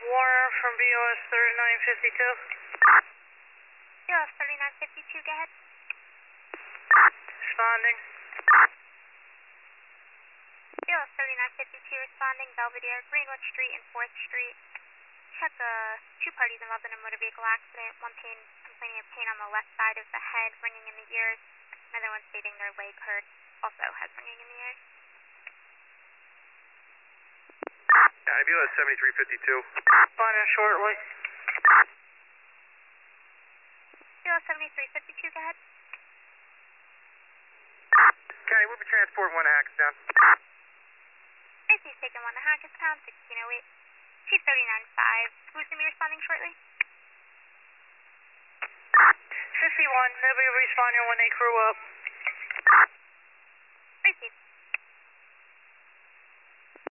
Warner from BOS 3952. BOS 3952, go ahead. Responding. BOS 3952 responding, Belvedere, Greenwood Street and 4th Street. Check two parties involved in a motor vehicle accident. One complaining of pain on the left side of the head, ringing in the ears. Another one stating their leg hurt, also has ringing in the ears. BOS 7352. Responding shortly. BOS 7352, go ahead. County, we'll be transporting one to Hackettstown. Tracy's taking one to Hackettstown, 1608. Chief 39-5. Who's going to be responding shortly? 51, they'll be responding when they crew up. Tracy